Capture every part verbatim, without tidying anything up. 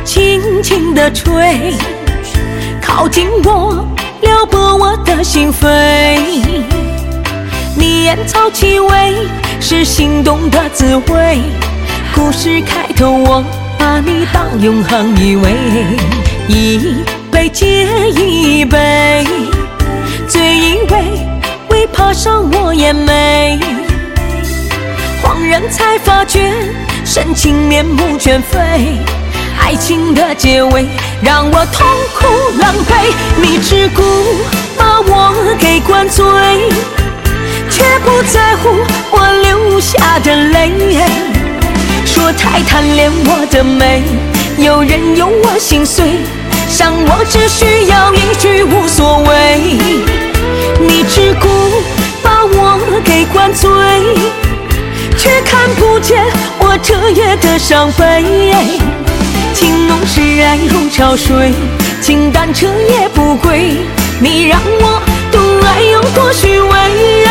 轻轻地吹，靠近我，撩拨我的心扉。你烟草气味是心动的滋味，故事开头我把你当永恒依偎，一杯接一杯，醉一杯，未爬上我眼眉。恍然才发觉，深情面目全非，爱情的结尾让我痛苦狼狈。你只顾把我给灌醉，却不在乎我流下的泪。说太贪恋我的美，有人有我心碎，伤我只需要一句无所谓。你只顾把我给灌醉，却看不见我彻夜的伤悲。情浓时爱如潮水，情淡彻夜不归。你让我懂爱有多虚伪。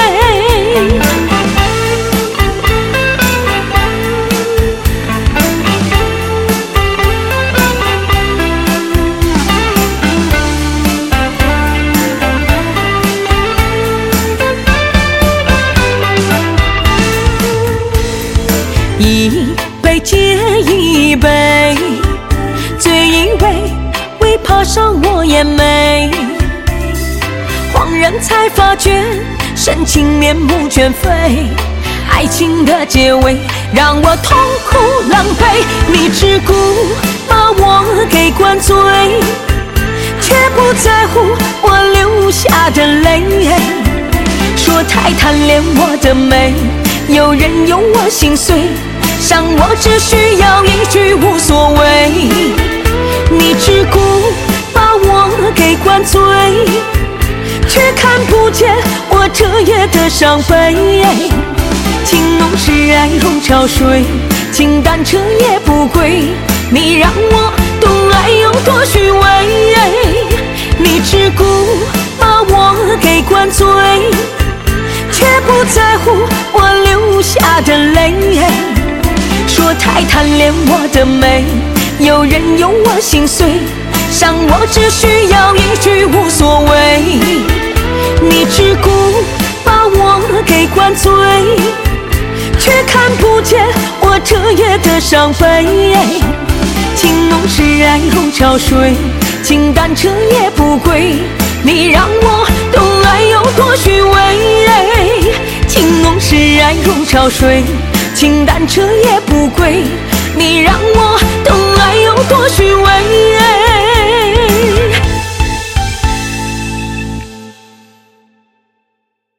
一杯接一杯，醉一杯，未爬上我眼眉。恍然才发觉，深情面目全非，爱情的结尾让我痛苦狼狈。你只顾把我给灌醉，却不在乎我流下的泪。说太贪恋我的美，有人有我心碎，伤我只需要一句无所谓。你只顾把我给灌醉，却看不见我彻夜的伤悲。情浓时爱如潮水，情淡彻夜不归。你让我懂爱有多虚伪。你只顾把我给灌醉，却不在乎我流下的泪。说太贪恋我的美，有人有我心碎，伤我只需要一句无所谓。你只顾把我给灌醉，却看不见我彻夜的伤悲。情浓时爱如潮水，情淡彻夜不归。你让我懂爱有多虚伪。情浓时爱如潮水，情淡彻夜不归。你让我懂